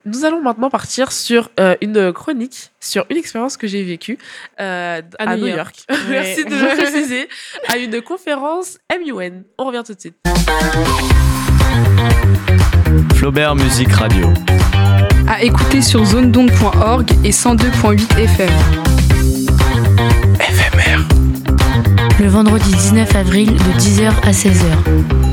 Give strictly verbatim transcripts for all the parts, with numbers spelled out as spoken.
Nous allons maintenant partir sur euh, une chronique, sur une expérience que j'ai vécue euh, à, à New York. York. Ouais. Merci de le préciser. À une conférence M U N. On revient tout de suite. Flaubert Musique Radio. À écouter sur zone d'onde point org et cent deux virgule huit F M. F M R. Le vendredi dix-neuf avril de dix heures à seize heures.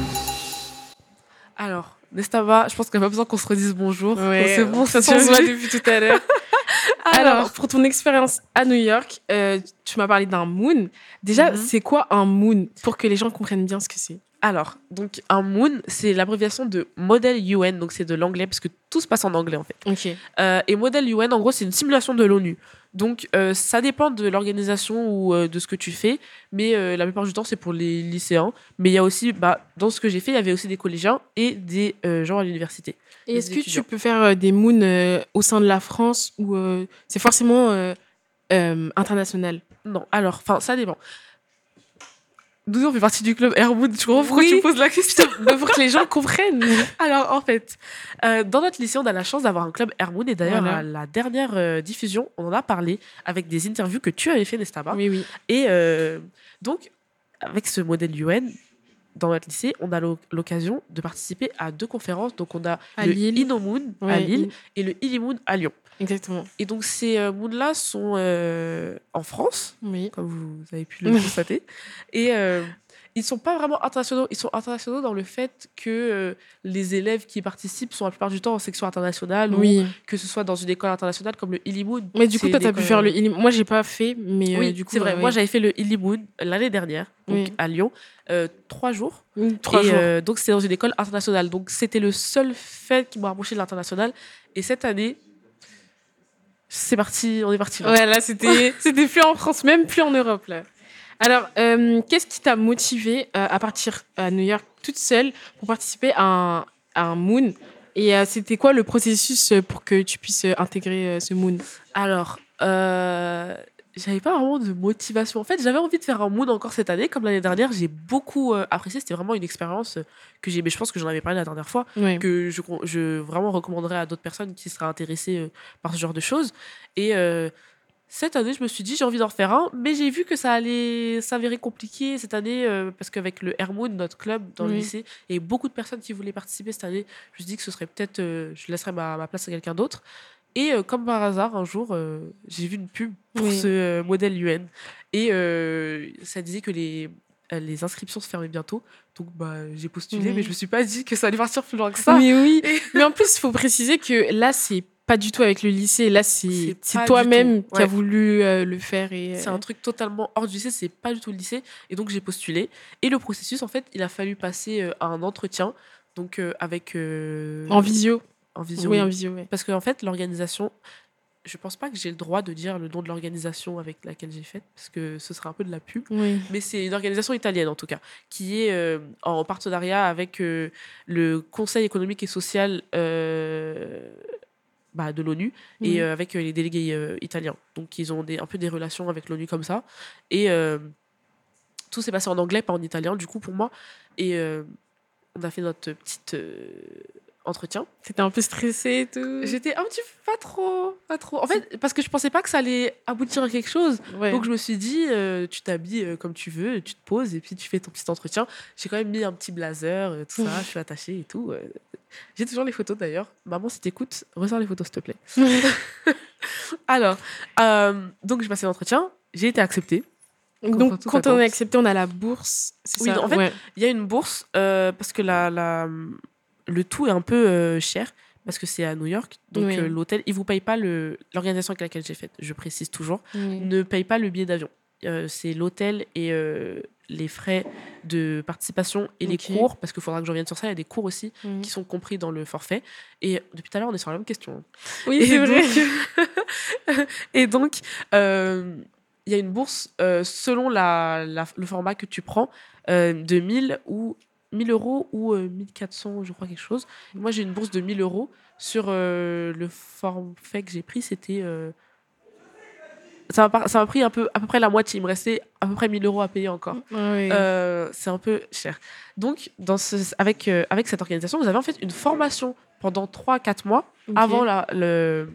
Alors, Nestaba, je pense qu'il n'y a pas besoin qu'on se redise bonjour. Ouais, c'est bon, ça se voit depuis tout à l'heure. Alors, Alors, pour ton expérience à New York, euh, tu m'as parlé d'un moon. Déjà, mm-hmm. c'est quoi un moon pour que les gens comprennent bien ce que c'est? Alors, donc un moon, c'est l'abréviation de Model U N, donc c'est de l'anglais parce que tout se passe en anglais en fait. Okay. Euh, et Model U N, en gros, c'est une simulation de l'ONU. Donc, euh, ça dépend de l'organisation ou euh, de ce que tu fais, mais euh, la plupart du temps, c'est pour les lycéens. Mais il y a aussi, bah, dans ce que j'ai fait, il y avait aussi des collégiens et des euh, gens à l'université. Et est-ce que étudiants. Tu peux faire euh, des moons euh, au sein de la France ou euh, c'est forcément euh, euh, international? Non, alors, enfin, ça dépend. Nous, on fait partie du club Airwood. Tu comprends pourquoi oui. tu poses la question? Pour que les gens comprennent. Alors, en fait, euh, dans notre lycée, on a la chance d'avoir un club Airwood. Et d'ailleurs, voilà. à la dernière euh, diffusion, on en a parlé avec des interviews que tu avais fait, Nestaba. Oui, oui. Et euh, donc, avec ce modèle U N, dans notre lycée, on a l'occasion de participer à deux conférences. Donc, on a à le Lille. InnoMoon ouais, à Lille Lille. et le IllyMoon à Lyon. Exactement. Et donc, ces euh, moons-là sont euh, en France, oui. comme vous avez pu le constater. Et euh, ils ne sont pas vraiment internationaux. Ils sont internationaux dans le fait que euh, les élèves qui participent sont la plupart du temps en section internationale oui. ou que ce soit dans une école internationale comme le IllyMoon. Mais du coup, toi, tu as pu faire le IllyMoon. Moi, je n'ai pas fait, mais oui, euh, du coup... c'est vrai. Euh, Moi, oui. j'avais fait le IllyMoon l'année dernière, donc oui. à Lyon, euh, trois jours. Oui, trois et, jours. Euh, donc, c'était dans une école internationale. Donc, c'était le seul fait qui m'a rapproché de l'international. Et cette année... C'est parti, on est parti là. Ouais, là, c'était, c'était plus en France, même plus en Europe, là. Alors, euh, qu'est-ce qui t'a motivé euh, à partir à New York toute seule pour participer à un, à un moon? Et euh, c'était quoi le processus pour que tu puisses intégrer euh, ce moon? Alors, euh, j'avais pas vraiment de motivation. En fait, j'avais envie de faire un moon encore cette année. Comme l'année dernière, j'ai beaucoup euh, apprécié. C'était vraiment une expérience que j'ai... Mais je pense que j'en avais parlé la dernière fois. Oui. Que je, je vraiment recommanderais à d'autres personnes qui seraient intéressées euh, par ce genre de choses. Et euh, cette année, je me suis dit, j'ai envie d'en refaire un. Mais j'ai vu que ça allait s'avérer compliqué cette année. Euh, parce qu'avec le Airmoon, notre club dans oui. le lycée, il y avait beaucoup de personnes qui voulaient participer cette année. Je me suis dit que ce serait peut-être... Euh, je laisserais ma, ma place à quelqu'un d'autre. Et euh, comme par hasard, un jour, euh, j'ai vu une pub pour oui. ce euh, modèle U N. Et euh, ça disait que les, euh, les inscriptions se fermaient bientôt. Donc, bah, j'ai postulé, oui. mais je ne me suis pas dit que ça allait partir plus loin que ça. Mais oui. Et... mais en plus, il faut préciser que là, c'est pas du tout avec le lycée. Là, c'est, c'est, c'est toi-même qui ouais. as voulu euh, le faire. Et, euh... c'est un truc totalement hors du lycée. C'est pas du tout le lycée. Et donc, j'ai postulé. Et le processus, en fait, il a fallu passer euh, à un entretien. Donc, euh, avec... Euh... En visio. En visio, oui, oui, en visio, oui. Parce qu'en en fait, l'organisation, je pense pas que j'ai le droit de dire le nom de l'organisation avec laquelle j'ai fait, parce que ce serait un peu de la pub. Oui. Mais c'est une organisation italienne, en tout cas, qui est euh, en partenariat avec euh, le Conseil économique et social euh, bah, de l'ONU oui. et euh, avec euh, les délégués euh, italiens. Donc, ils ont des, un peu des relations avec l'ONU comme ça. Et euh, tout s'est passé en anglais, pas en italien, du coup, pour moi. Et euh, on a fait notre petite... Euh, entretien. T'étais un peu stressée et tout? J'étais un petit peu pas trop, pas trop. En fait, parce que je pensais pas que ça allait aboutir à quelque chose. Ouais. Donc je me suis dit, euh, tu t'habilles euh, comme tu veux, tu te poses et puis tu fais ton petit entretien. J'ai quand même mis un petit blazer, euh, tout ça, je suis attachée et tout. Euh. J'ai toujours les photos d'ailleurs. Maman, si t'écoutes, ressors les photos s'il te plaît. Alors, euh, donc j'ai passé l'entretien, j'ai été acceptée. Donc quand on est accepté, on a la bourse. C'est oui, ça en fait, il ouais. y a une bourse euh, parce que la, la le tout est un peu euh, cher parce que c'est à New York. Donc, oui. euh, l'hôtel, ils ne vous payent pas le... l'organisation avec laquelle j'ai fait, je précise toujours, oui. ne paye pas le billet d'avion. Euh, c'est l'hôtel et euh, les frais de participation et okay. les cours, parce qu'il faudra que je revienne sur ça. Il y a des cours aussi oui. qui sont compris dans le forfait. Et depuis tout à l'heure, on est sur la même question. Oui, et c'est donc... vrai. et donc, euh, il y a une bourse euh, selon la, la, le format que tu prends euh, de mille ou mille euros ou euh, mille quatre cents, je crois, quelque chose. Et moi, j'ai une bourse de mille euros. Sur euh, le forfait que j'ai pris, c'était... Euh, ça, m'a, ça m'a pris un peu, à peu près la moitié. Il me restait à peu près mille euros à payer encore. Oui. Euh, c'est un peu cher. Donc, dans ce, avec, euh, avec cette organisation, vous avez en fait une formation pendant trois à quatre mois, Ok. avant la, le,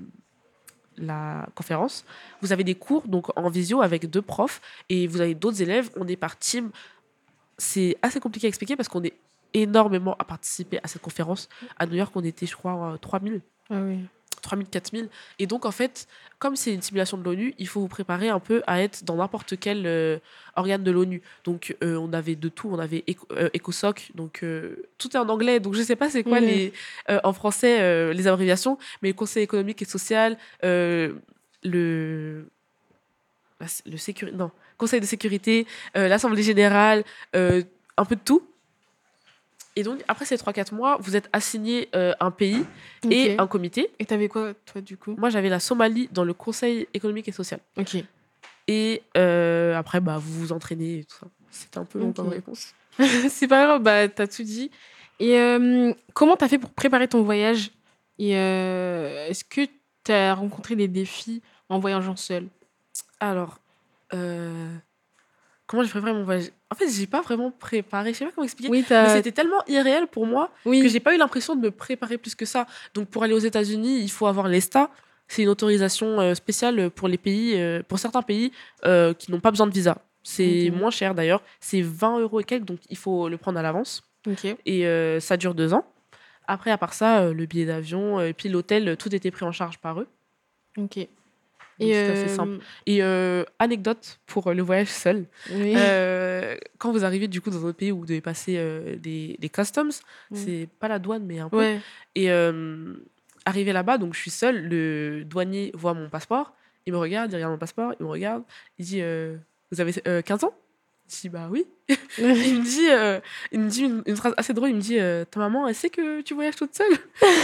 la conférence, vous avez des cours donc en visio avec deux profs et vous avez d'autres élèves. On est par team. C'est assez compliqué à expliquer parce qu'on est énormément à participer à cette conférence. À New York, on était, je crois, euh, trois mille. Ah oui. trois mille, quatre mille. Et donc, en fait, comme c'est une simulation de l'ONU, il faut vous préparer un peu à être dans n'importe quel euh, organe de l'ONU. Donc, euh, on avait de tout. On avait Eco- euh, ECOSOC. Donc, euh, tout est en anglais. Donc, je ne sais pas c'est quoi Mhm. les, euh, en français euh, les abréviations, mais le Conseil économique et social, euh, le, la- le sécuri- non, Conseil de sécurité, euh, l'Assemblée générale, euh, un peu de tout. Et donc, après ces trois à quatre mois, vous êtes assigné euh, un pays et Ok. un comité. Et t'avais quoi, toi, du coup? Moi, j'avais la Somalie dans le Conseil économique et social. Ok. Et euh, après, bah, vous vous entraînez et tout ça. C'était un peu long Ok. comme réponse. C'est pas grave, bah, t'as tout dit. Et euh, comment t'as fait pour préparer ton voyage? Et euh, est-ce que t'as rencontré des défis en voyageant seule? Alors, euh, comment j'ai préparé mon voyage? En fait, j'ai pas vraiment préparé. Je sais pas comment expliquer. Oui, Mais t'as... c'était tellement irréel pour moi que Oui. j'ai pas eu l'impression de me préparer plus que ça. Donc, pour aller aux États-Unis, il faut avoir l'E S T A. C'est une autorisation euh, spéciale pour les pays, euh, pour certains pays euh, qui n'ont pas besoin de visa. C'est Ok. moins cher d'ailleurs. C'est vingt euros et quelques, donc il faut le prendre à l'avance. Ok. Et euh, ça dure deux ans. Après, à part ça, euh, le billet d'avion euh, et puis l'hôtel, euh, tout était pris en charge par eux. Ok. Donc, Et c'était assez euh, simple. Et euh, anecdote pour euh, le voyage seul. Oui. Euh, quand vous arrivez du coup dans un autre pays où vous devez passer euh, des, des customs, Mm. c'est pas la douane, mais un peu. Ouais. Et euh, arrivé là-bas, donc je suis seule, le douanier voit mon passeport, il me regarde, il regarde mon passeport, il me regarde, il dit euh, vous avez euh, quinze ans? Je dis bah oui. Il me dit, euh, il me dit une, une phrase assez drôle, il me dit euh, ta maman, elle sait que tu voyages toute seule?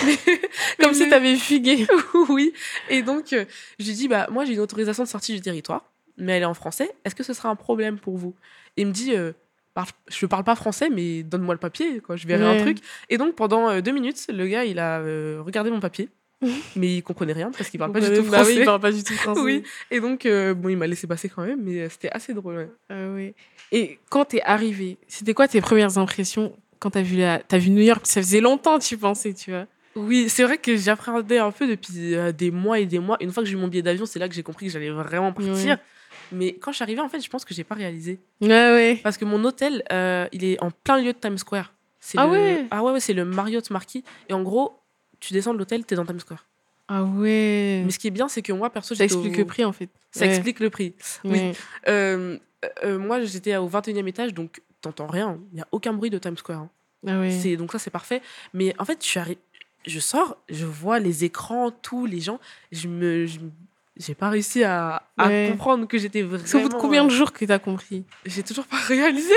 Comme si Mais- t'avais fugué. Oui. Et donc, euh, je lui dis, bah, moi, j'ai une autorisation de sortie du territoire, mais elle est en français. Est-ce que ce sera un problème pour vous? Et il me dit, euh, Par- je ne parle pas français, mais donne-moi le papier, quoi. Je verrai Ouais. un truc. Et donc, pendant euh, deux minutes, le gars, il a euh, regardé mon papier, mais il comprenait rien parce qu'il parle pas du tout Bah français. oui, il parle pas du tout français. Oui. Et donc, euh, bon, il m'a laissé passer quand même, mais euh, c'était assez drôle. Ouais. Ah oui. Et quand t'es arrivée, c'était quoi tes premières impressions quand t'as vu, la... t'as vu New York? Ça faisait longtemps, tu pensais, tu vois. Oui, c'est vrai que j'appréhendais un peu depuis euh, des mois et des mois. Une fois que j'ai eu mon billet d'avion, c'est là que j'ai compris que j'allais vraiment partir. Ouais. Mais quand je suis arrivée, en fait, je pense que j'ai pas réalisé. Ouais, ouais. Parce que mon hôtel, euh, il est en plein milieu de Times Square. C'est Ah le... ouais Ah ouais, ouais, c'est le Marriott Marquis. Et en gros, tu descends de l'hôtel, t'es dans Times Square. Ah ouais. Mais ce qui est bien, c'est que moi, perso, Ça j'étais explique au- le prix, en fait. Ça Ouais. explique le prix. Oui. Ouais. Euh, euh, moi, j'étais au vingt et unième étage, donc t'entends rien. Il n'y a aucun bruit de Times Square. hein. Ah ouais. C'est... Donc ça, c'est parfait. Mais en fait, je, suis arri- je sors, je vois les écrans, tous les gens. Je me... Je... J'ai pas réussi à, à Ouais. comprendre que j'étais vraiment... C'est au bout de combien de euh, jours que t'as compris? J'ai toujours pas réalisé.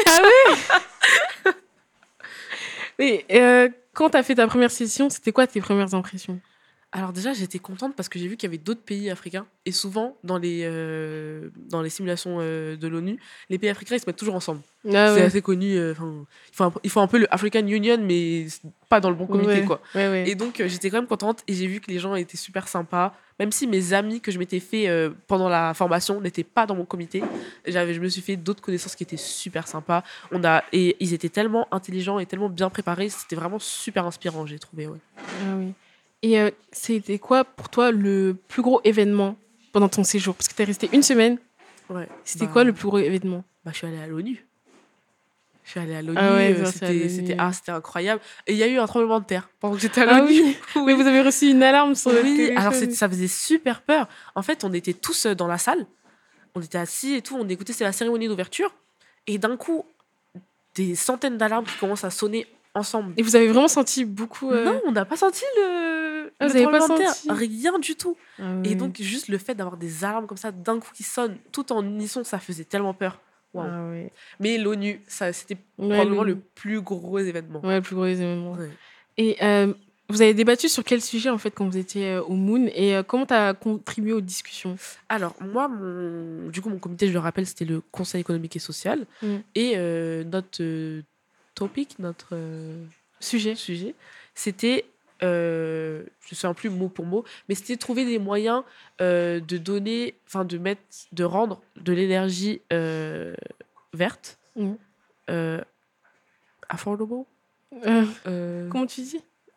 Et euh, quand t'as fait ta première session, c'était quoi tes premières impressions? Alors déjà, j'étais contente parce que j'ai vu qu'il y avait d'autres pays africains. Et souvent, dans les, euh, dans les simulations euh, de l'ONU, les pays africains, ils se mettent toujours ensemble. Ah C'est ouais. assez connu. euh, 'fin, il, faut un, il faut un peu le African Union, mais c'est pas dans le bon comité, Ouais. quoi. Ouais, ouais. Et donc, euh, j'étais quand même contente. Et j'ai vu que les gens étaient super sympas. Même si mes amis que je m'étais fait euh, pendant la formation n'étaient pas dans mon comité, j'avais, je me suis fait d'autres connaissances qui étaient super sympas. On a, et ils étaient tellement intelligents et tellement bien préparés. C'était vraiment super inspirant, j'ai trouvé. Ouais. Ah oui. Et euh, c'était quoi pour toi le plus gros événement pendant ton séjour? Parce que t'es resté une semaine. Ouais. C'était Bah, quoi le plus gros événement? bah, je suis allée à l'ONU. Je suis allée à l'ONU. Ah ouais, euh, ça, c'est à l'ONU. c'était, c'était, ah, c'était incroyable. Et il y a eu un tremblement de terre pendant que j'étais à Ah l'ONU. oui. Mais vous avez reçu une alarme sur le Oui, téléphone. alors c'est- ça faisait super peur. En fait, on était tous euh, dans la salle. On était assis et tout. On écoutait, c'est la cérémonie d'ouverture. Et d'un coup, des centaines d'alarmes qui commencent à sonner ensemble. Et vous avez vraiment senti beaucoup. euh, Non, on n'a pas senti le, Ah, le vous avez pas tremblement de terre. senti Rien du tout. Ah Et ouais. donc, juste le fait d'avoir des alarmes comme ça, d'un coup qui sonnent, tout en unisson, ça faisait tellement peur. Waouh. Ah ouais. Mais l'ONU, ça, c'était Ouais, probablement le... le plus gros événement. ouais, le plus gros événement. Ouais. Et euh, vous avez débattu sur quel sujet en fait quand vous étiez euh, au Moon et euh, comment tu as contribué aux discussions? Alors, moi, mon... du coup, mon comité, je le rappelle, c'était le Conseil économique et social. Mm. Et euh, notre euh, topic, notre euh, Sujet. sujet, c'était, euh, je ne sais plus mot pour mot, mais c'était trouver des moyens euh, de donner, enfin de mettre, de rendre de l'énergie euh, verte, Mm. euh, affordable, Euh, euh, comment tu dis?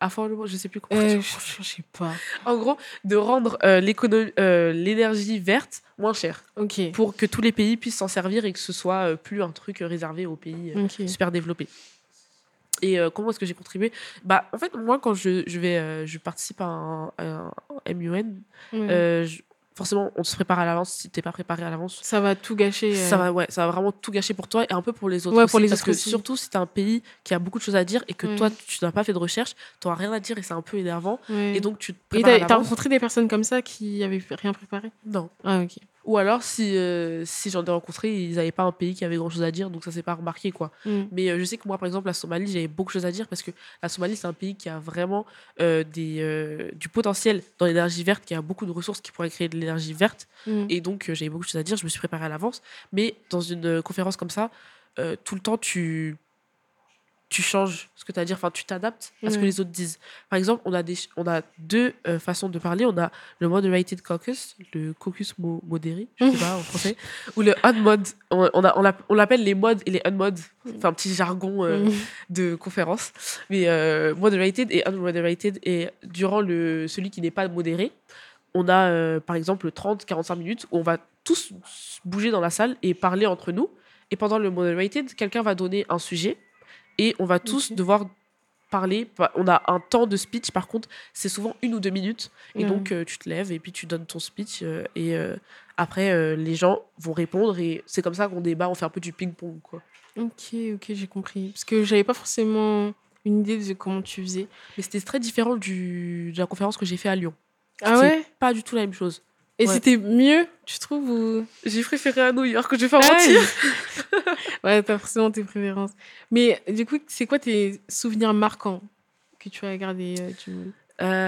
affordable, je sais plus comment Euh, dire. je, je sais pas. En gros, de rendre euh, l'économie, euh, l'énergie verte moins chère Ok. pour que tous les pays puissent s'en servir et que ce soit euh, plus un truc euh, réservé aux pays euh, Ok. super développés. Et euh, comment est-ce que j'ai contribué? Bah, en fait, moi, quand je, je, vais, euh, je participe à un, à un M U N, Ouais. euh, je- forcément, on se prépare à l'avance. Si t'es pas préparé à l'avance, Ça va tout gâcher. euh. ça va, ouais, ça va vraiment tout gâcher pour toi et un peu pour les autres Ouais, aussi. pour les parce autres que aussi. surtout si t'as un pays qui a beaucoup de choses à dire et que Ouais. toi, tu n'as pas fait de recherche, t'auras rien à dire et c'est un peu énervant. Ouais. Et donc, tu te Et prépares à t'as, t'as l'avance. rencontré des personnes comme ça qui avaient rien préparé? Non. Ah, ok. Ou alors, si, euh, si j'en ai rencontré, ils n'avaient pas un pays qui avait grand chose à dire, donc ça s'est pas remarqué, quoi. Mm. Mais euh, je sais que moi, par exemple, la Somalie, j'avais beaucoup de choses à dire parce que la Somalie, c'est un pays qui a vraiment euh, des, euh, du potentiel dans l'énergie verte, qui a beaucoup de ressources qui pourraient créer de l'énergie verte. Mm. Et donc, euh, j'avais beaucoup de choses à dire, je me suis préparée à l'avance. Mais dans une euh, conférence comme ça, euh, tout le temps, tu, tu changes ce que tu as à dire, enfin, tu t'adaptes à ce que Ouais. les autres disent. Par exemple, on a, des, on a deux euh, façons de parler. On a le moderated caucus, le caucus mo- modéré, je sais pas en français, ou le unmod. On, on, a- on l'app- on l'appelle les mods et les unmods. Enfin, un petit jargon euh, Mm. de conférence. Mais euh, moderated et unmoderated. Et durant le, celui qui n'est pas modéré, on a euh, par exemple trente à quarante-cinq minutes où on va tous bouger dans la salle et parler entre nous. Et pendant le moderated, quelqu'un va donner un sujet et on va tous Ok. devoir parler. Pa- On a un temps de speech, par contre, c'est souvent une ou deux minutes. Et Ouais. donc, euh, tu te lèves et puis tu donnes ton speech. euh, et euh, après, euh, les gens vont répondre. Et c'est comme ça qu'on débat, on fait un peu du ping-pong, quoi. Ok, ok, j'ai compris. Parce que j'avais pas forcément une idée de comment tu faisais. Mais c'était très différent du, de la conférence que j'ai fait à Lyon. Ah C'est ouais? pas du tout la même chose. Et Ouais. c'était mieux, tu trouves ou... J'ai préféré à New York, je vais pas Ah mentir. ouais. Ouais, t'as forcément tes préférences. Mais du coup, c'est quoi tes souvenirs marquants que tu as gardés euh, du monde?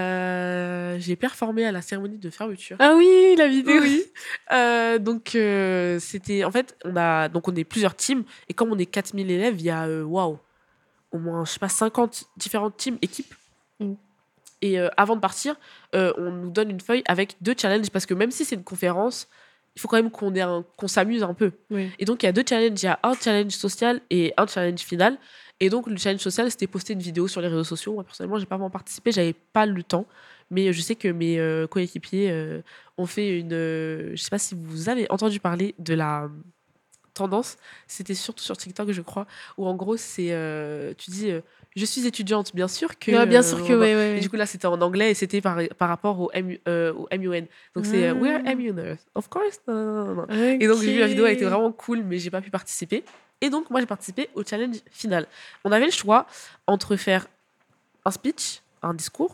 Euh, j'ai performé à la cérémonie de fermeture. Ah oui, la vidéo. Oui. Euh, donc, euh, c'était. En fait, on, a, donc on est plusieurs teams. Et comme on est quatre mille élèves, il y a, euh, waouh, au moins, je sais pas, cinquante différentes teams, équipes. Mm. Et euh, avant de partir, euh, on nous donne une feuille avec deux challenges. Parce que même si c'est une conférence, il faut quand même qu'on ait un- qu'on s'amuse un peu. Oui. Et donc, il y a deux challenges. Il y a un challenge social et un challenge final. Et donc, le challenge social, c'était poster une vidéo sur les réseaux sociaux. Moi, personnellement, j'ai pas vraiment participé. J'avais pas le temps. Mais je sais que mes euh, coéquipiers euh, ont fait une... euh, je sais pas si vous avez entendu parler de la euh, tendance. C'était surtout sur TikTok, je crois. Où en gros, c'est... euh, tu dis... euh, je suis étudiante, bien sûr que... Ouais, bien euh, sûr que on va- oui, oui. Et du coup, là, c'était en anglais et c'était par, par rapport au, M U, euh, au M U N. Donc, c'est euh, We're Ah. M U Ners. Of course. Non, non, non, non. Et donc, j'ai vu la vidéo, elle était vraiment cool, mais j'ai pas pu participer. Et donc, moi, j'ai participé au challenge final. On avait le choix entre faire un speech, un discours,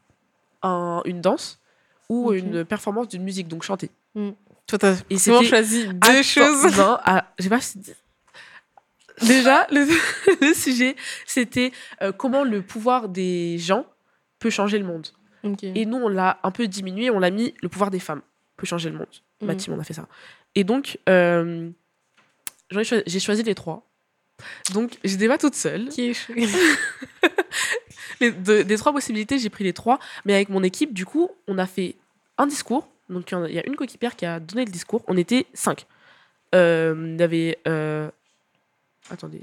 un- une danse ou Ok. une performance d'une musique, donc chanter. Toi, t'as Et vraiment c'était- choisi deux Attends, choses. Non, ah, j'ai pas. Déjà, le, le sujet, c'était euh, comment le pouvoir des gens peut changer le monde. Ok. Et nous, on l'a un peu diminué, on l'a mis le pouvoir des femmes peut changer le monde. Ma Mm. team, on a fait ça. Et donc, euh, j'en ai choi- j'ai choisi les trois. Donc, j'étais pas toute seule. Qui est chou- Les- de- des trois possibilités, j'ai pris les trois. Mais avec mon équipe, du coup, on a fait un discours. Donc, il y en a- il y a une coéquipière qui a donné le discours. On était cinq. Euh, Il y avait. euh, Attendez.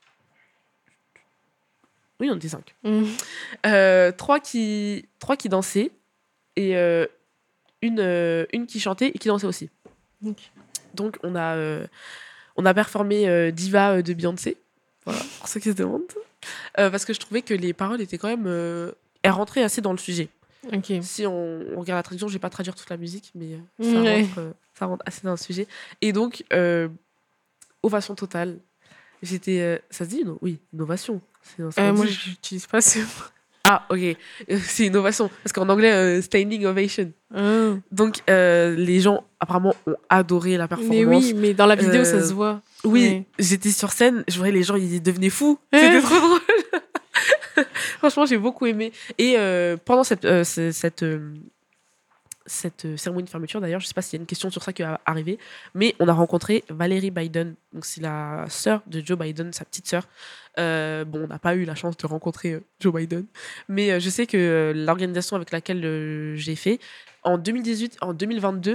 Oui, on était cinq. Mm. Euh, trois, qui... trois qui dansaient et euh, une, euh, une qui chantait et qui dansait aussi. Ok. Donc, on a, euh, on a performé euh, Diva euh, de Beyoncé. Voilà, pour ceux qui se demandent. Euh, parce que je trouvais que les paroles étaient quand même. Euh, elles rentraient assez dans le sujet. Ok. Si on, on regarde la traduction, je vais pas traduire toute la musique, mais euh, ça, Ouais. rentre, euh, ça rentre assez dans le sujet. Et donc, euh, ovation totale. J'étais. euh, ça se dit non? Oui, innovation. C'est ce qu'on Euh, moi, dit. j'utilise pas ce mot. Ah, ok. Euh, C'est innovation. Parce qu'en anglais, euh, standing ovation. Ah. Donc, euh, les gens, apparemment, ont adoré la performance. Mais oui, mais dans la vidéo, ça Euh, se voit. Oui, Ouais. j'étais sur scène, je voyais les gens, ils devenaient fous. C'était trop drôle. Franchement, j'ai beaucoup aimé. Et euh, pendant cette, euh, ce- cette, euh, cette euh, cérémonie de fermeture, d'ailleurs, je ne sais pas s'il y a une question sur ça qui va arriver, mais on a rencontré Valérie Biden. Donc, c'est la sœur de Joe Biden, sa petite sœur. Euh, bon, on n'a pas eu la chance de rencontrer euh, Joe Biden, mais euh, je sais que euh, l'organisation avec laquelle euh, j'ai fait, en deux mille dix-huit, en deux mille vingt-deux,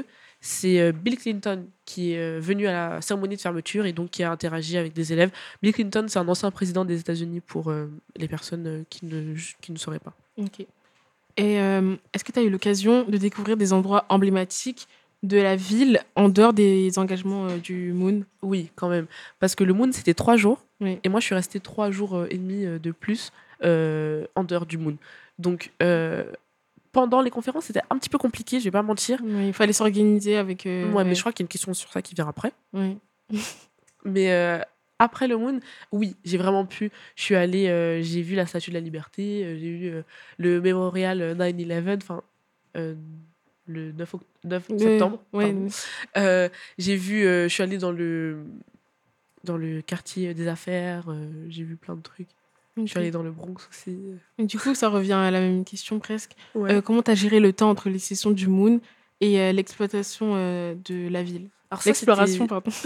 c'est euh, Bill Clinton qui est euh, venu à la cérémonie de fermeture et donc qui a interagi avec des élèves. Bill Clinton, c'est un ancien président des États-Unis pour euh, les personnes euh, qui, ne, qui ne sauraient pas. Ok. Et euh, est-ce que tu as eu l'occasion de découvrir des endroits emblématiques de la ville en dehors des engagements euh, du Moon? Oui, quand même. Parce que le Moon, c'était trois jours. Oui. Et moi, je suis restée trois jours euh, et demi euh, de plus euh, en dehors du Moon. Donc, euh, pendant les conférences, c'était un petit peu compliqué, je vais pas mentir. Oui, il fallait s'organiser avec... euh, Ouais, ouais. mais je crois qu'il y a une question sur ça qui vient après. Oui. Mais euh, après le Moon, oui, j'ai vraiment pu. Je suis allée, euh, j'ai vu la Statue de la Liberté, euh, j'ai vu euh, le mémorial euh, nine eleven, enfin, euh, le neuf, oct- neuf Le- septembre. ouais, pardon. Euh, j'ai vu, euh, je suis allée dans le, dans le quartier des affaires, euh, j'ai vu plein de trucs. Je suis allée dans le Bronx aussi. Et du coup, ça revient à la même question presque. Ouais. Euh, comment tu as géré le temps entre les sessions du Moon et euh, l'exploitation euh, de la ville? Alors ça, L'exploration, c'était- pardon.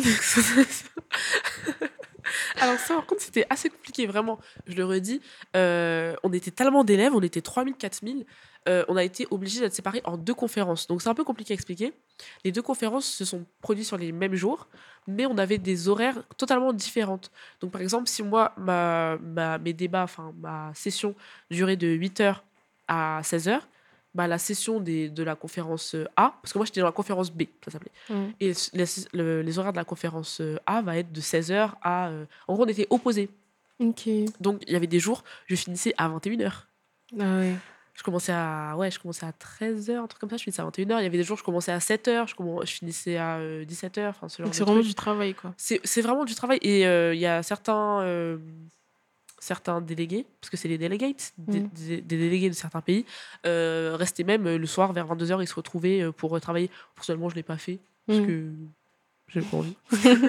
Alors ça, par contre, c'était assez compliqué, vraiment. Je le redis. Euh, on était tellement d'élèves, on était trois mille, quatre mille. Euh, on a été obligés d'être séparés en deux conférences. Donc c'est un peu compliqué à expliquer. Les deux conférences se sont produites sur les mêmes jours, mais on avait des horaires totalement différentes. Donc par exemple, si moi, ma, ma- mes débats, enfin ma session durait de huit heures à seize heures, bah, la session des, de la conférence A, parce que moi j'étais dans la conférence B, ça s'appelait. Ouais. Et les, le- les horaires de la conférence euh, A va être de seize heures à... euh, en gros, on était opposés. Ok. Donc, il y avait des jours, je finissais à vingt et une heures. Ah ouais. Je commençais à, ouais, je commençais à treize heures, un truc comme ça, je finissais à vingt et une heures. Il y avait des jours, je commençais à sept heures, je, commen- je finissais à euh, dix-sept heures. Enfin, ce genre Donc de c'est vraiment truc. du travail, quoi. C'est, c'est vraiment du travail. Et euh, il y a certains, euh, certains délégués, parce que c'est les delegates, des, Mm. des- des délégués de certains pays, euh, restaient même euh, le soir vers vingt-deux heures, ils se retrouvaient euh, pour euh, travailler. Personnellement, je ne l'ai pas fait, parce Mm. que j'ai pas envie.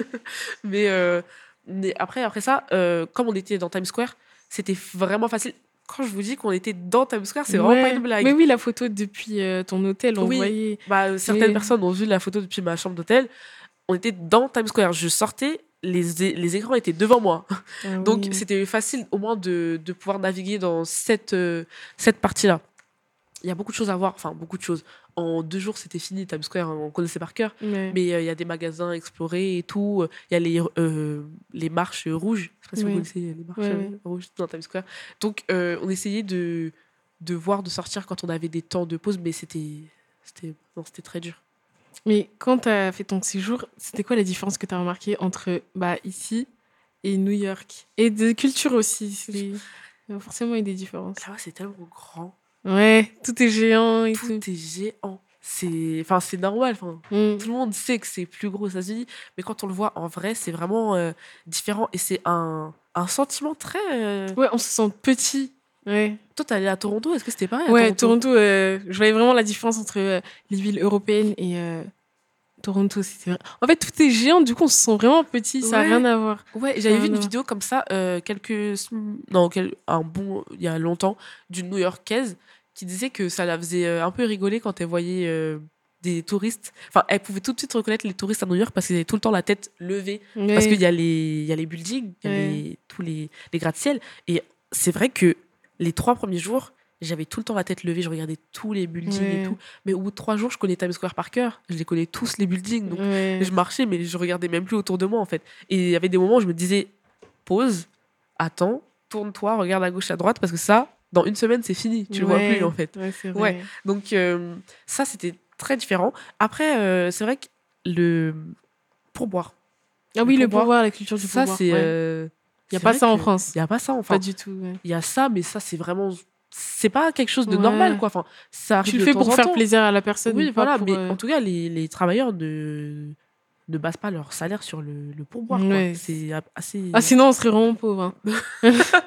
mais, euh, mais après, après ça, euh, comme on était dans Times Square, c'était vraiment facile. Quand je vous dis qu'on était dans Times Square, c'est vraiment Ouais. pas une blague. Mais oui, la photo depuis euh, ton hôtel, on Oui. voyait. Bah, euh, certaines Oui. personnes ont vu la photo depuis ma chambre d'hôtel. On était dans Times Square. Je sortais, les, é- les écrans étaient devant moi. Ah Donc, oui. c'était facile au moins de, de pouvoir naviguer dans cette, euh, cette partie-là. Il y a beaucoup de choses à voir. Enfin, beaucoup de choses. En deux jours, c'était fini, Times Square. hein, On connaissait par cœur. Ouais. Mais euh, il y a des magasins à explorer et tout. Il y a les, euh, les marches rouges. Je sais pas si Oui. vous connaissez les marches Ouais, euh, ouais. rouges dans Times Square. Donc, euh, on essayait de, de voir, de sortir quand on avait des temps de pause. Mais c'était, c'était, non, c'était très dur. Mais quand tu as fait ton séjour, c'était quoi les différences que tu as remarquées entre bah, ici et New York? Et de culture aussi. c'est- Il y a forcément eu des différences. Là-bas, c'est tellement grand. Ouais, tout est géant et tout. Tout est géant. C'est, enfin, c'est normal. Enfin, Mm. tout le monde sait que c'est plus gros aux États-Unis, mais quand on le voit en vrai, c'est vraiment euh, différent et c'est un, un sentiment très. euh, Ouais, on se sent petit. Ouais, Toi, t'es allé à Toronto, est-ce que c'était pareil à ouais Toronto? Toronto, euh, je voyais vraiment la différence entre euh, les villes européennes et euh, Toronto. C'était vrai. En fait, tout est géant, du coup, on se sent vraiment petit, ça n'a Ouais. rien à voir. Ouais, j'avais vu Ah, une non. vidéo comme ça, euh, quelques sem- non, quel- un bon, il y a longtemps, d'une New-Yorkaise qui disait que ça la faisait euh, un peu rigoler quand elle voyait euh, des touristes. Enfin, elle pouvait tout de suite reconnaître les touristes à New York parce qu'ils avaient tout le temps la tête levée. Ouais. Parce qu'il y a les, il y a les buildings, il y a Ouais. les, tous les, les gratte-ciel. Et c'est vrai que les trois premiers jours, j'avais tout le temps la tête levée, je regardais tous les buildings Ouais. et tout. Mais au bout de trois jours, je connais Times Square par cœur. Je les connais tous, les buildings. Donc, Ouais. je marchais, mais je regardais même plus autour de moi, en fait. Et il y avait des moments où je me disais, pause, attends, tourne-toi, regarde à gauche, à droite, parce que ça, dans une semaine, c'est fini. Tu le vois Ouais. plus, en fait. Ouais, c'est vrai. Ouais. Donc, euh, ça, c'était très différent. Après, euh, c'est vrai que le pourboire, Ah oui, Le le pourboire, pouvoir, la culture du ça, pouvoir. c'est. Il euh, n'y a c'est pas vrai ça en que France. Il n'y a pas ça, Pas enfin. du tout. ouais. Il y a ça, mais ça, c'est vraiment. C'est pas quelque chose de Ouais. normal, quoi. Enfin, ça arrive Tu le de fais temps pour en faire temps. plaisir à la personne. Oui, pas voilà, pour, mais euh, en tout cas, les, les travailleurs ne, ne basent pas leur salaire sur le, le pourboire. quoi. Ouais. C'est a- assez. Ah, sinon, on serait vraiment pauvre. hein.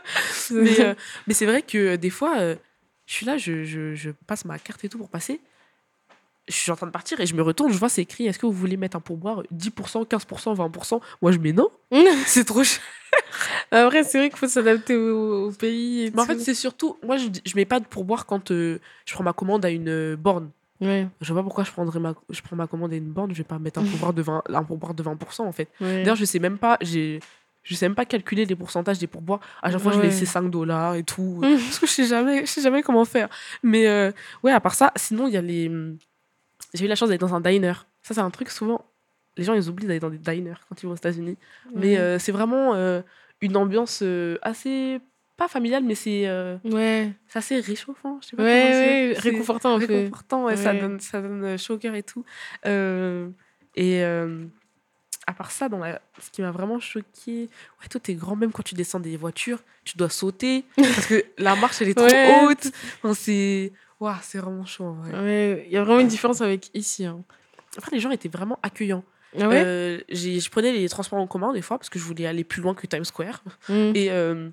mais euh, mais c'est vrai que euh, des fois, euh, je suis là, je, je, je passe ma carte et tout pour passer. Je suis en train de partir et je me retourne, je vois c'est écrit est-ce que vous voulez mettre un pourboire dix pour cent, quinze pour cent, vingt pour cent? Moi, je mets non, c'est trop cher. Après, c'est vrai qu'il faut s'adapter au, au pays. Et Mais en tout. fait, c'est surtout, moi, je, je mets pas de pourboire quand euh, je prends ma commande à une euh, borne. Ouais, Je vois pas pourquoi je, prendrais ma, je prends ma commande à une borne, je vais pas mettre un pourboire de vingt, un pourboire de vingt pour cent en fait. ouais. D'ailleurs, je sais même pas, j'ai, je sais même pas calculer les pourcentages des pourboires. À chaque fois, je Ouais. laissais cinq dollars et tout. Mm. Parce que je sais jamais, je sais jamais comment faire. Mais euh, ouais, à part ça, sinon, il y a les. J'ai eu la chance d'être dans un diner Ça, c'est un truc souvent. Les gens, ils oublient d'aller dans des diners quand ils vont aux États-Unis. Ouais. Mais euh, c'est vraiment euh, une ambiance euh, assez. Pas familiale, mais c'est, euh, Ouais, c'est assez réchauffant. Je sais pas ouais, comment dire. ouais, C'est réconfortant un peu. réconfortant, ouais, Ça, Ouais. donne, ça donne chaud au cœur et tout. Euh, et euh, à part ça, dans la... ce qui m'a vraiment choqué, ouais, toi, t'es grand, même quand tu descends des voitures, tu dois sauter parce que la marche, elle est trop Ouais. haute. Enfin, c'est... Ouah, c'est vraiment chaud, en vrai. Ouais, il y a vraiment une différence avec ici. Hein. Après, les gens étaient vraiment accueillants. Ah ouais Euh, j'ai, je prenais les transports en commun des fois parce que je voulais aller plus loin que Times Square. Mm. Et euh,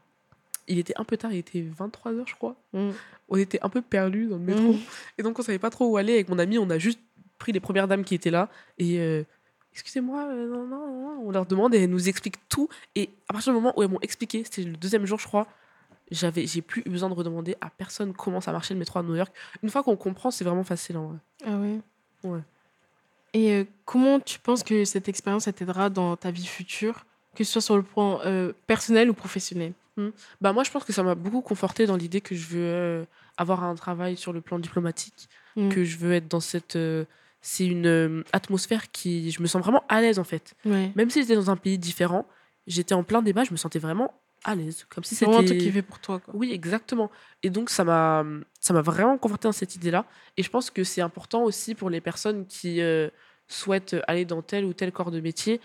il était un peu tard, il était vingt-trois heures, je crois. Mm. On était un peu perdus dans le métro. Mm. Et donc, on savait pas trop où aller. Avec mon ami, on a juste pris les premières dames qui étaient là. Et euh, excusez-moi, euh, non, non, non. On leur demande et elles nous expliquent tout. Et à partir du moment où elles m'ont expliqué, c'était le deuxième jour, je crois, j'avais, j'ai plus eu besoin de redemander à personne comment ça marchait le métro à New York. Une fois qu'on comprend, c'est vraiment facile en vrai. Ah ouais Ouais. Et euh, comment tu penses que cette expérience elle t'aidera dans ta vie future, que ce soit sur le plan euh, personnel ou professionnel? Bah moi, je pense que ça m'a beaucoup conforté dans l'idée que je veux euh, avoir un travail sur le plan diplomatique, Mm. que je veux être dans cette... euh, c'est une euh, atmosphère qui... Je me sens vraiment à l'aise, en fait. Ouais. Même si j'étais dans un pays différent, j'étais en plein débat, je me sentais vraiment à l'aise. Comme si C'est c'était... vraiment un truc qui est fait pour toi. Quoi. Oui, exactement. Et donc, ça m'a, ça m'a vraiment conforté dans cette idée-là. Et je pense que c'est important aussi pour les personnes qui euh, souhaitent aller dans tel ou tel corps de métier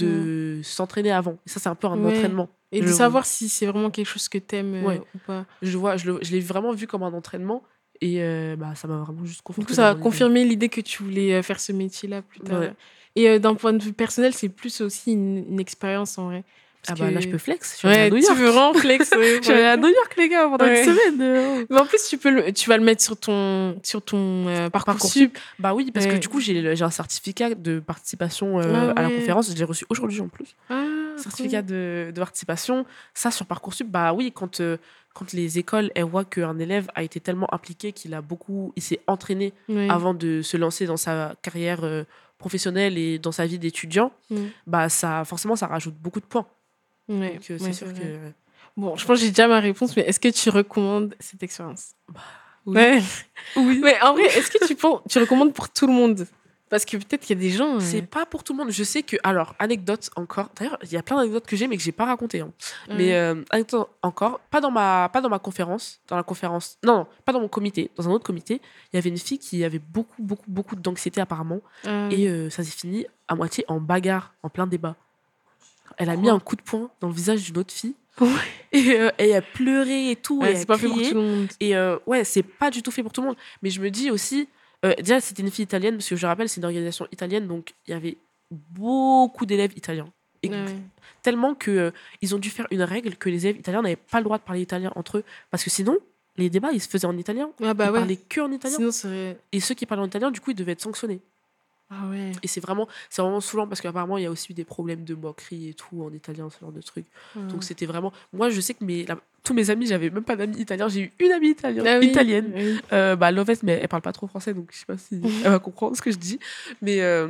de s'entraîner avant. Et ça, c'est un peu un Ouais. entraînement. Et de Je- savoir si c'est vraiment quelque chose que t'aimes euh, Ouais. ou pas. Je, vois, je, le- je l'ai vraiment vu comme un entraînement. Et euh, bah, ça m'a vraiment juste Du conforté. coup, ça a dans mon idée. confirmé l'idée que tu voulais euh, faire ce métier-là plus tard. Ouais. Et euh, d'un point de vue personnel, c'est plus aussi une, une expérience en vrai. Ah Parce bah que- là, je peux flex. Je suis allée Ouais, à New tu York. veux vraiment flex. ouais, Je suis allée ouais. à New York, les gars, pendant Ouais. une semaine. euh. Mais en plus, tu, peux le, tu vas le mettre sur ton, sur ton euh, Parcoursup. Bah oui, parce Ouais. que du coup, j'ai, le- j'ai un certificat de participation euh, Ah à la ouais. conférence. Je l'ai reçu aujourd'hui en plus. Ah, Certificat de, de participation. Ça, sur Parcoursup, bah oui, quand, euh, quand les écoles, elles voient qu'un élève a été tellement impliqué qu'il a beaucoup, il s'est entraîné cool. Ouais. avant de se lancer dans sa carrière euh, professionnelle et dans sa vie d'étudiant, Mm. bah ça, forcément, ça rajoute beaucoup de points. Ouais, Donc, euh, c'est ouais, sûr c'est que... vrai. Bon, je pense que j'ai déjà ma réponse, mais est-ce que tu recommandes cette expérience? oui. Ouais. Oui. Mais en vrai, est-ce que tu, penses, tu recommandes pour tout le monde? Parce que peut-être qu'il y a des gens. euh, C'est pas pour tout le monde. Je sais que... Alors, anecdote encore. D'ailleurs, il y a plein d'anecdotes que j'ai, mais que j'ai pas racontées. hein. ouais. Mais euh, anecdote encore, pas dans, ma, pas dans ma conférence. Dans la conférence... Non, non, pas dans mon comité. Dans un autre comité, il y avait une fille qui avait beaucoup, beaucoup, beaucoup d'anxiété apparemment. Ah, Et euh, ça s'est fini à moitié en bagarre, en plein débat. Elle a mis Quoi un coup de poing dans le visage d'une autre fille. Ouais. Et, euh, et elle a pleuré et tout. ouais, et c'est elle pas fait pour criait. tout le monde. Et euh, ouais, c'est pas du tout fait pour tout le monde. Mais je me dis aussi, euh, déjà, c'était une fille italienne, parce que je rappelle, c'est une organisation italienne, donc il y avait beaucoup d'élèves italiens. Et Ouais. tellement qu'ils euh, ils ont dû faire une règle que les élèves italiens n'avaient pas le droit de parler italien entre eux. Parce que sinon, les débats, ils se faisaient en italien. Ah bah ils ouais. parlaient que en italien. Sinon, c'est vrai. Et ceux qui parlaient en italien, du coup, ils devaient être sanctionnés. Ah ouais. Et c'est vraiment, c'est vraiment saoulant parce qu'apparemment, il y a aussi eu des problèmes de moquerie et tout en italien, ce genre de trucs. Ouais. Donc c'était vraiment. Moi, je sais que mes, la- tous mes amis, j'avais même pas d'amis italiens. J'ai eu une amie italienne, Ah oui, italienne. oui. Euh, bah, Lovette, mais elle parle pas trop français, donc je sais pas si elle va comprendre ce que je dis. Mais euh,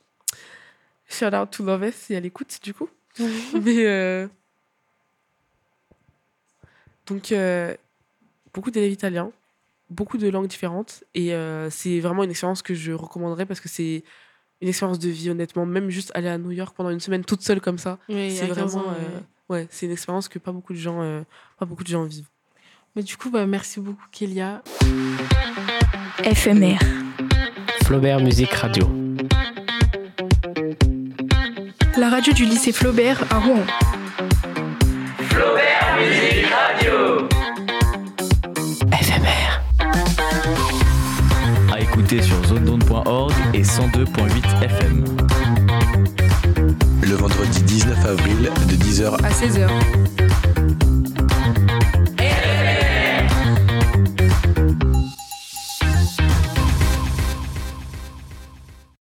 shout out to Lovette si elle écoute, du coup. mais euh, donc, euh, beaucoup d'élèves italiens, beaucoup de langues différentes. Et euh, c'est vraiment une expérience que je recommanderais parce que c'est une expérience de vie, honnêtement. Même juste aller à New York pendant une semaine toute seule comme ça, Ouais, il y c'est a quinze vraiment. ans, euh, ouais. ouais, c'est une expérience que pas beaucoup de gens, euh, pas beaucoup de gens vivent. Mais du coup, bah, merci beaucoup, Kélia. F M R. Flaubert Musique Radio. La radio du lycée Flaubert à Rouen. Flaubert Musique Radio. F M R. À écouter sur zone d'onde point org et cent deux point huit F M. Le vendredi dix-neuf avril de dix heures À seize heures.